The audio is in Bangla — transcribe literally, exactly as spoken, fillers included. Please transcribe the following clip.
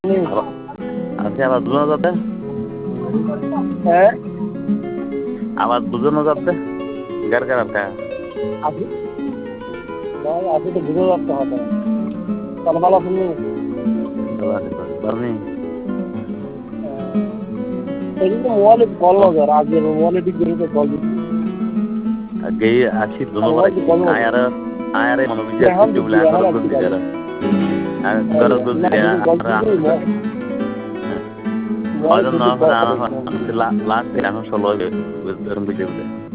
আচ্ছা আবার দুজন যাতে হ্যাঁ আবার দুজনও যাতে গার গার কা আসি আসি তো বুঝে যাচ্ছে হয়তো তাহলে ভালো শুনি ভালো আছে তো বানি এই যে মোবাইলে কল লাগা আজকে মোবাইলে ঠিক করে কল আগে আসি দুনো করে আয়ার আয়ার মনে বিজে কিছু বলে আঙ্গর গুল দিরা আঙ্গর গুল দিরা হয়তো না লাস্ট এখন ষোলো এরকম বিজে বলে